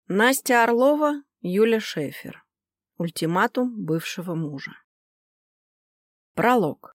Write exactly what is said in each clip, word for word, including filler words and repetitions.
Настя Орлова, Юля Шефер. Ультиматум бывшего мужа. Пролог.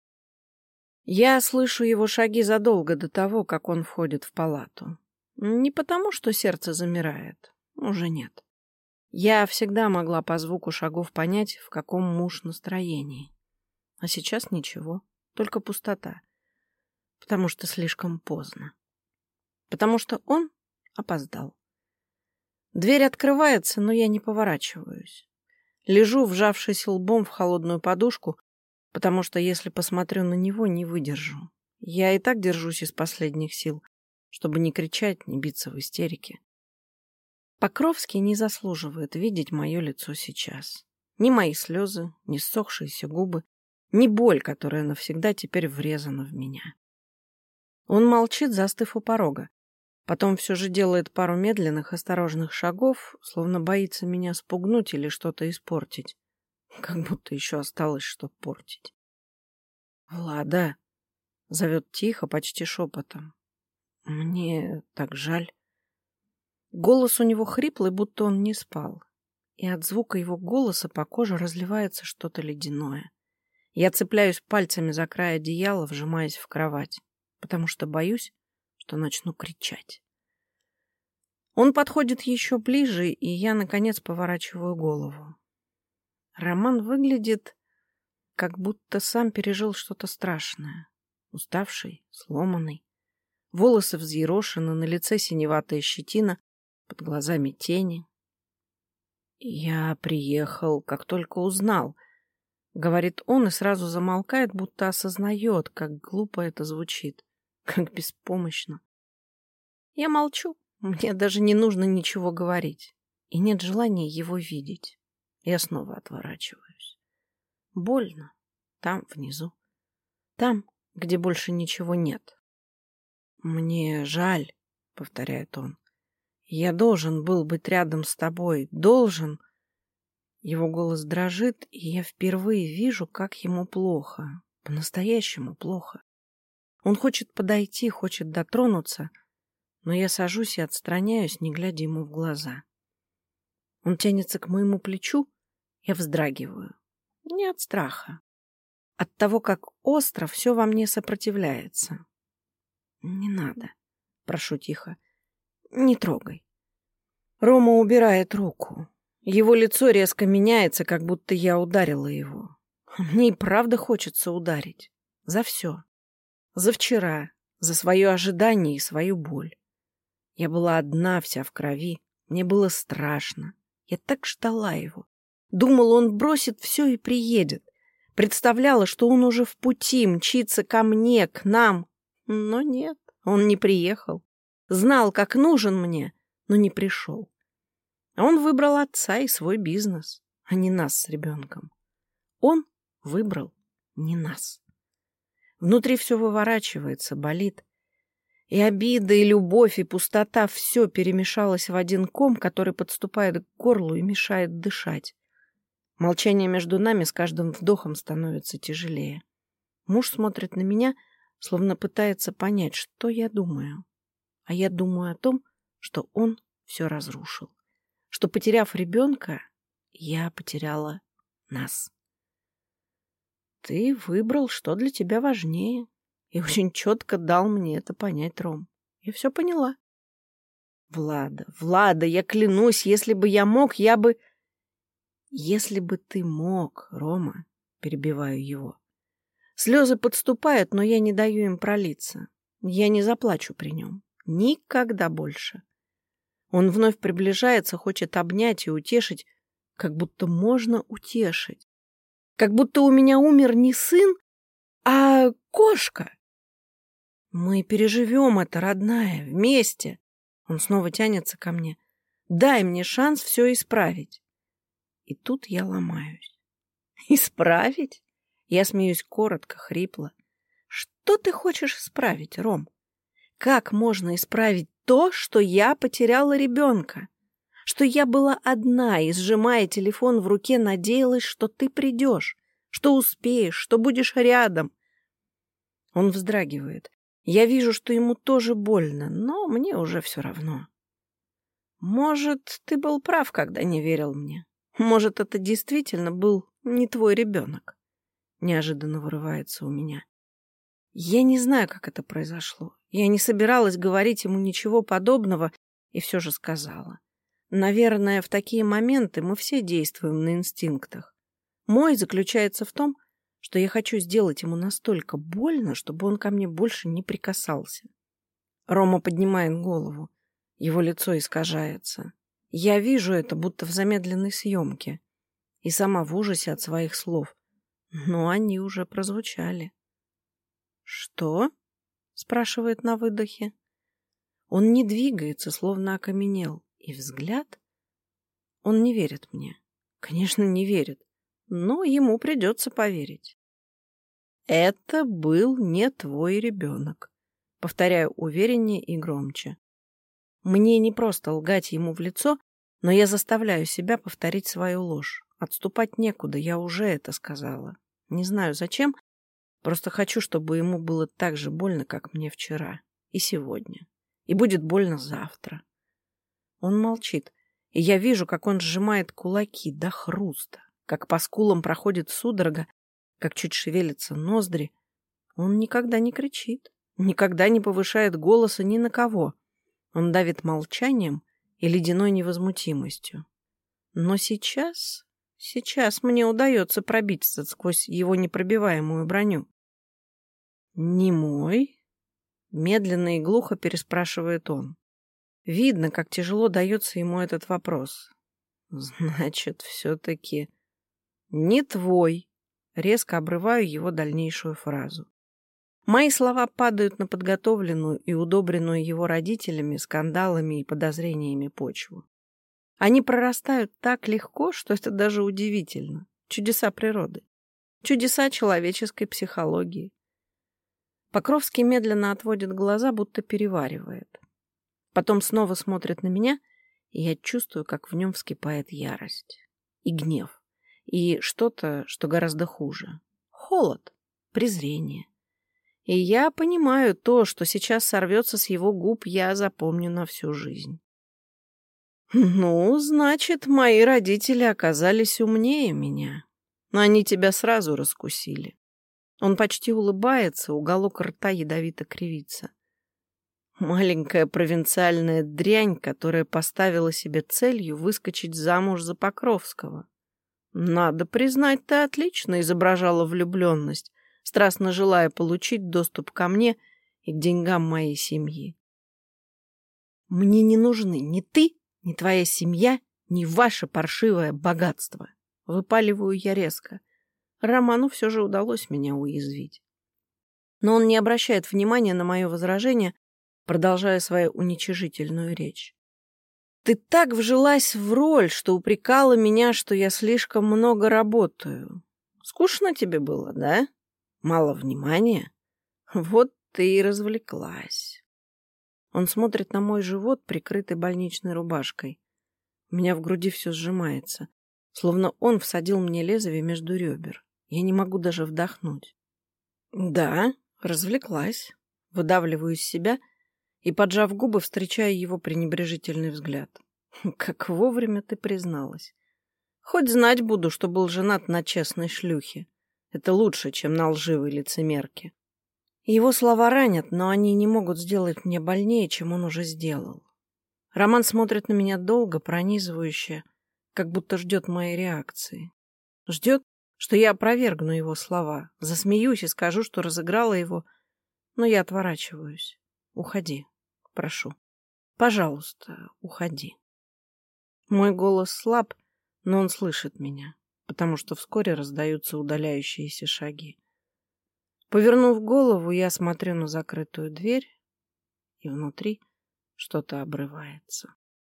Я слышу его шаги задолго до того, как он входит в палату. Не потому, что сердце замирает. Уже нет. Я всегда могла по звуку шагов понять, в каком муж настроении. А сейчас ничего, только пустота. Потому что слишком поздно. Потому что он опоздал. Дверь открывается, но я не поворачиваюсь. Лежу, вжавшись лбом в холодную подушку, потому что если посмотрю на него, не выдержу. Я и так держусь из последних сил, чтобы не кричать, не биться в истерике. Покровский не заслуживает видеть мое лицо сейчас. Ни мои слезы, ни ссохшиеся губы, ни боль, которая навсегда теперь врезана в меня. Он молчит, застыв у порога. Потом все же делает пару медленных, осторожных шагов, словно боится меня спугнуть или что-то испортить. Как будто еще осталось что портить. «Влада!» — зовет тихо, почти шепотом. «Мне так жаль». Голос у него хриплый, будто он не спал. И от звука его голоса по коже разливается что-то ледяное. Я цепляюсь пальцами за край одеяла, вжимаясь в кровать, потому что боюсь, что начну кричать. Он подходит еще ближе, и я, наконец, поворачиваю голову. Роман выглядит, как будто сам пережил что-то страшное. Уставший, сломанный. Волосы взъерошены, на лице синеватая щетина, под глазами тени. «Я приехал, как только узнал», — говорит он и сразу замолкает, будто осознает, как глупо это звучит, как беспомощно. Я молчу, мне даже не нужно ничего говорить, и нет желания его видеть. Я снова отворачиваюсь. Больно. Там, внизу. Там, где больше ничего нет. «Мне жаль», — повторяет он. «Я должен был быть рядом с тобой. Должен». Его голос дрожит, и я впервые вижу, как ему плохо. По-настоящему плохо. Он хочет подойти, хочет дотронуться, но я сажусь и отстраняюсь, не глядя ему в глаза. Он тянется к моему плечу, я вздрагиваю. Не от страха. От того, как остро все во мне сопротивляется. «Не надо», — прошу тихо. «Не трогай». Рома убирает руку. Его лицо резко меняется, как будто я ударила его. Мне и правда хочется ударить. За все. За вчера, за свое ожидание и свою боль. Я была одна, вся в крови. Мне было страшно. Я так ждала его. Думала, он бросит все и приедет. Представляла, что он уже в пути, мчится ко мне, к нам. Но нет, он не приехал. Знал, как нужен мне, но не пришел. А он выбрал отца и свой бизнес, а не нас с ребенком. Он выбрал не нас. Внутри все выворачивается, болит. И обида, и любовь, и пустота — все перемешалось в один ком, который подступает к горлу и мешает дышать. Молчание между нами с каждым вдохом становится тяжелее. Муж смотрит на меня, словно пытается понять, что я думаю. А я думаю о том, что он все разрушил. Что, потеряв ребенка, я потеряла нас. Ты выбрал, что для тебя важнее. И очень четко дал мне это понять, Ром. Я все поняла. Влада, Влада, я клянусь, если бы я мог, я бы... Если бы ты мог, Рома, перебиваю его. Слезы подступают, но я не даю им пролиться. Я не заплачу при нем. Никогда больше. Он вновь приближается, хочет обнять и утешить, как будто можно утешить. Как будто у меня умер не сын, а кошка. Мы переживем это, родная, вместе. Он снова тянется ко мне. Дай мне шанс все исправить. И тут я ломаюсь. Исправить? Я смеюсь коротко, хрипло. Что ты хочешь исправить, Ром? Как можно исправить то, что я потеряла ребенка? Что я была одна и, сжимая телефон в руке, надеялась, что ты придешь, что успеешь, что будешь рядом. Он вздрагивает. Я вижу, что ему тоже больно, но мне уже все равно. Может, ты был прав, когда не верил мне. Может, это действительно был не твой ребенок. Неожиданно вырывается у меня. Я не знаю, как это произошло. Я не собиралась говорить ему ничего подобного и все же сказала. Наверное, в такие моменты мы все действуем на инстинктах. Мой заключается в том, что я хочу сделать ему настолько больно, чтобы он ко мне больше не прикасался. Рома поднимает голову. Его лицо искажается. Я вижу это, будто в замедленной съемке. И сама в ужасе от своих слов. Но они уже прозвучали. «Что?» — спрашивает на выдохе. Он не двигается, словно окаменел. И взгляд? Он не верит мне. Конечно, не верит. Но ему придется поверить. «Это был не твой ребенок», — повторяю увереннее и громче. Мне не просто лгать ему в лицо, но я заставляю себя повторить свою ложь. Отступать некуда, я уже это сказала. Не знаю зачем, просто хочу, чтобы ему было так же больно, как мне вчера и сегодня. И будет больно завтра. Он молчит, и я вижу, как он сжимает кулаки до хруста, как по скулам проходит судорога, как чуть шевелятся ноздри. Он никогда не кричит, никогда не повышает голоса ни на кого. Он давит молчанием и ледяной невозмутимостью. Но сейчас, сейчас мне удается пробиться сквозь его непробиваемую броню. «Не мой?» — медленно и глухо переспрашивает он. Видно, как тяжело дается ему этот вопрос. «Значит, все-таки не твой». Резко обрываю его дальнейшую фразу. Мои слова падают на подготовленную и удобренную его родителями, скандалами и подозрениями почву. Они прорастают так легко, что это даже удивительно. Чудеса природы. Чудеса человеческой психологии. Покровский медленно отводит глаза, будто переваривает. Потом снова смотрит на меня, и я чувствую, как в нем вскипает ярость. И гнев. И что-то, что гораздо хуже. Холод. Презрение. И я понимаю, то, что сейчас сорвется с его губ, я запомню на всю жизнь. Ну, значит, мои родители оказались умнее меня. Но они тебя сразу раскусили. Он почти улыбается, уголок рта ядовито кривится. Маленькая провинциальная дрянь, которая поставила себе целью выскочить замуж за Покровского. Надо признать, ты отлично изображала влюбленность, страстно желая получить доступ ко мне и к деньгам моей семьи. Мне не нужны ни ты, ни твоя семья, ни ваше паршивое богатство. Выпаливаю я резко. Роману все же удалось меня уязвить. Но он не обращает внимания на мое возражение, продолжая свою уничижительную речь. Ты так вжилась в роль, что упрекала меня, что я слишком много работаю. Скучно тебе было, да? Мало внимания? Вот ты и развлеклась. Он смотрит на мой живот, прикрытый больничной рубашкой. У меня в груди все сжимается, словно он всадил мне лезвие между ребер. Я не могу даже вдохнуть. Да, развлеклась. Выдавливаю из себя и, поджав губы, встречаю его пренебрежительный взгляд. Как вовремя ты призналась. Хоть знать буду, что был женат на честной шлюхе. Это лучше, чем на лживой лицемерке. Его слова ранят, но они не могут сделать мне больнее, чем он уже сделал. Роман смотрит на меня долго, пронизывающе, как будто ждет моей реакции. Ждет, что я опровергну его слова, засмеюсь и скажу, что разыграла его, но я отворачиваюсь. Уходи, прошу. Пожалуйста, уходи. Мой голос слаб, но он слышит меня, потому что вскоре раздаются удаляющиеся шаги. Повернув голову, я смотрю на закрытую дверь, и внутри что-то обрывается.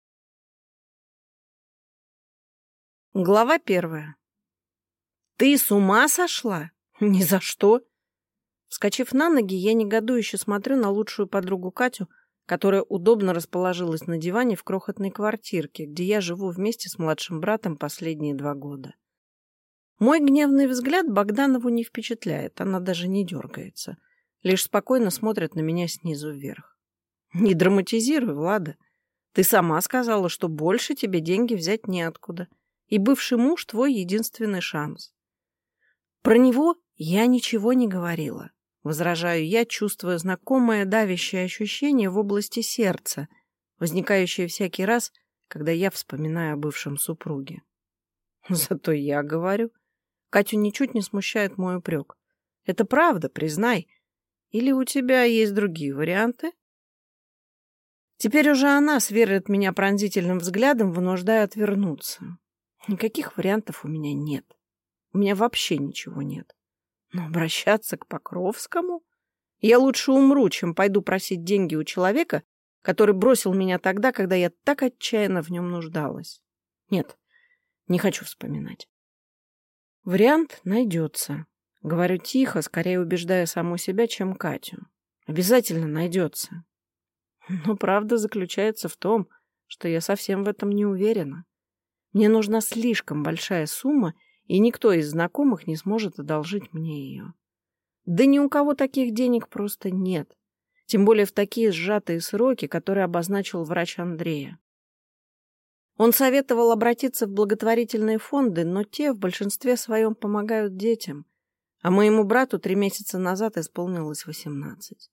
Глава первая. «Ты с ума сошла? Ни за что!» Вскочив на ноги, я негодующе смотрю на лучшую подругу Катю, которая удобно расположилась на диване в крохотной квартирке, где я живу вместе с младшим братом последние два года. Мой гневный взгляд Богданову не впечатляет, она даже не дергается, лишь спокойно смотрит на меня снизу вверх. Не драматизируй, Влада. Ты сама сказала, что больше тебе деньги взять неоткуда. И бывший муж — твой единственный шанс. Про него я ничего не говорила. Возражаю я, чувствуя знакомое давящее ощущение в области сердца, возникающее всякий раз, когда я вспоминаю о бывшем супруге. Зато я говорю. Катю ничуть не смущает мой упрек. Это правда, признай. Или у тебя есть другие варианты? Теперь уже она сверлит меня пронзительным взглядом, вынуждая отвернуться. Никаких вариантов у меня нет. У меня вообще ничего нет. Но обращаться к Покровскому? Я лучше умру, чем пойду просить деньги у человека, который бросил меня тогда, когда я так отчаянно в нем нуждалась. Нет, не хочу вспоминать. Вариант найдется. Говорю тихо, скорее убеждая саму себя, чем Катю. Обязательно найдется. Но правда заключается в том, что я совсем в этом не уверена. Мне нужна слишком большая сумма, и никто из знакомых не сможет одолжить мне ее. Да ни у кого таких денег просто нет. Тем более в такие сжатые сроки, которые обозначил врач Андрея. Он советовал обратиться в благотворительные фонды, но те в большинстве своем помогают детям. А моему брату три месяца назад исполнилось восемнадцать.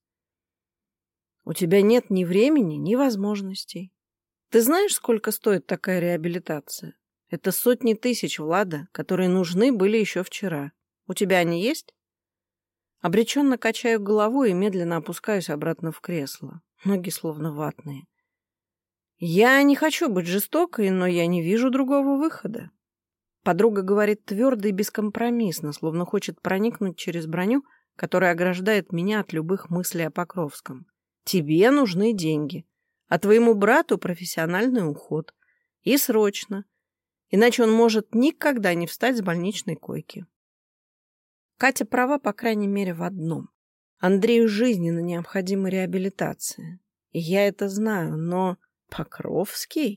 У тебя нет ни времени, ни возможностей. Ты знаешь, сколько стоит такая реабилитация? Это сотни тысяч, Влада, которые нужны были еще вчера. У тебя они есть? Обреченно качаю головой и медленно опускаюсь обратно в кресло. Ноги словно ватные. Я не хочу быть жестокой, но я не вижу другого выхода. Подруга говорит твердо и бескомпромиссно, словно хочет проникнуть через броню, которая ограждает меня от любых мыслей о Покровском. Тебе нужны деньги, а твоему брату профессиональный уход. И срочно. Иначе он может никогда не встать с больничной койки. Катя права, по крайней мере, в одном. Андрею жизненно необходима реабилитация. И я это знаю, но Покровский?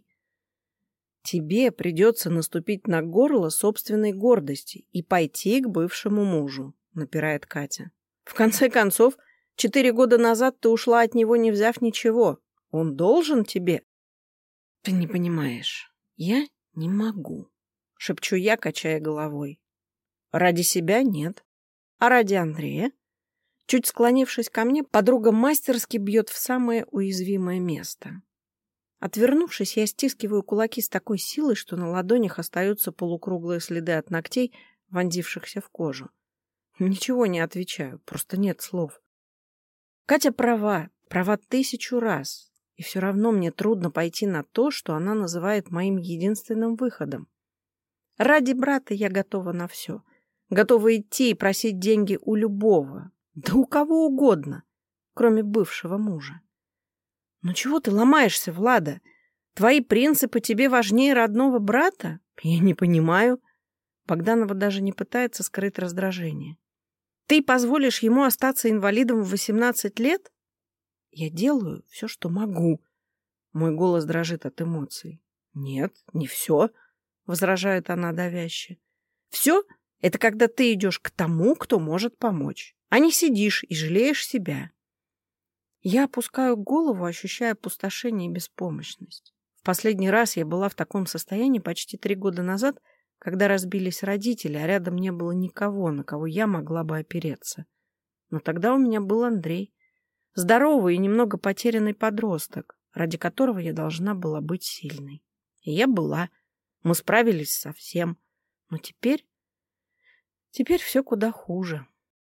Тебе придется наступить на горло собственной гордости и пойти к бывшему мужу, напирает Катя. В конце концов, четыре года назад ты ушла от него, не взяв ничего. Он должен тебе. Ты не понимаешь. Я не могу, шепчу я, качая головой. Ради себя нет. А ради Андрея? Чуть склонившись ко мне, подруга мастерски бьет в самое уязвимое место. Отвернувшись, я стискиваю кулаки с такой силой, что на ладонях остаются полукруглые следы от ногтей, вонзившихся в кожу. Ничего не отвечаю, просто нет слов. Катя права, права тысячу раз, и все равно мне трудно пойти на то, что она называет моим единственным выходом. Ради брата я готова на все. Готова идти и просить деньги у любого, да у кого угодно, кроме бывшего мужа. Ну чего ты ломаешься, Влада? Твои принципы тебе важнее родного брата? Я не понимаю. Богданова даже не пытается скрыть раздражение. Ты позволишь ему остаться инвалидом в восемнадцать лет? Я делаю все, что могу. Мой голос дрожит от эмоций. Нет, не все, возражает она давяще. Все — это когда ты идешь к тому, кто может помочь, а не сидишь и жалеешь себя. Я опускаю голову, ощущая опустошение и беспомощность. В последний раз я была в таком состоянии почти три года назад, когда разбились родители, а рядом не было никого, на кого я могла бы опереться. Но тогда у меня был Андрей, здоровый и немного потерянный подросток, ради которого я должна была быть сильной. И я была. Мы справились со всем. Но теперь... Теперь все куда хуже.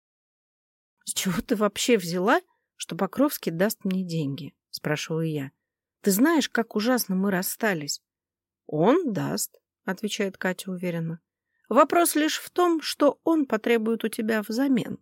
С чего ты вообще взяла, что Покровский даст мне деньги? Спрашиваю я. Ты знаешь, как ужасно мы расстались? Он даст, отвечает Катя уверенно. Вопрос лишь в том, что он потребует у тебя взамен.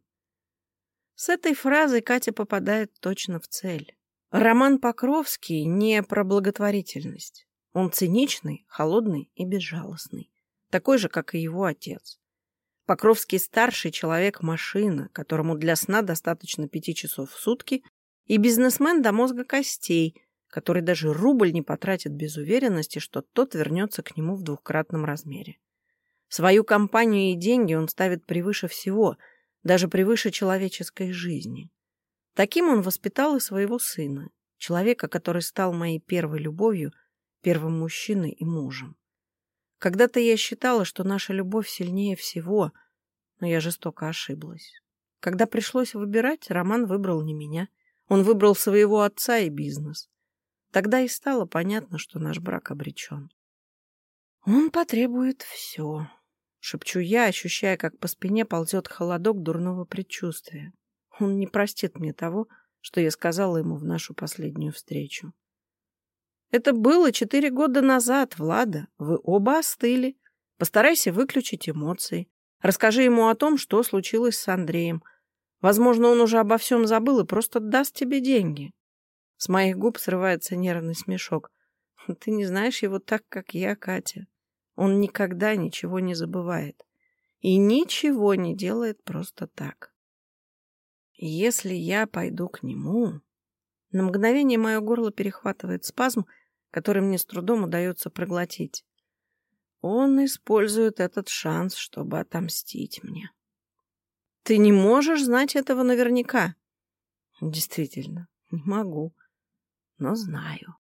С этой фразой Катя попадает точно в цель. Роман Покровский не про благотворительность. Он циничный, холодный и безжалостный. Такой же, как и его отец. Покровский старший человек-машина, которому для сна достаточно пяти часов в сутки, и бизнесмен до мозга костей, который даже рубль не потратит без уверенности, что тот вернется к нему в двукратном размере. Свою компанию и деньги он ставит превыше всего, даже превыше человеческой жизни. Таким он воспитал и своего сына. Человека, который стал моей первой любовью, первым мужчиной и мужем. Когда-то я считала, что наша любовь сильнее всего, но я жестоко ошиблась. Когда пришлось выбирать, Роман выбрал не меня. Он выбрал своего отца и бизнес. Тогда и стало понятно, что наш брак обречен. «Он потребует все», — шепчу я, ощущая, как по спине ползет холодок дурного предчувствия. Он не простит мне того, что я сказала ему в нашу последнюю встречу. «Это было четыре года назад, Влада. Вы оба остыли. Постарайся выключить эмоции. Расскажи ему о том, что случилось с Андреем. Возможно, он уже обо всем забыл и просто даст тебе деньги». С моих губ срывается нервный смешок. «Ты не знаешь его так, как я, Катя. Он никогда ничего не забывает. И ничего не делает просто так. Если я пойду к нему...» На мгновение мое горло перехватывает спазм, который мне с трудом удается проглотить. Он использует этот шанс, чтобы отомстить мне. Ты не можешь знать этого наверняка. Действительно, не могу, но знаю.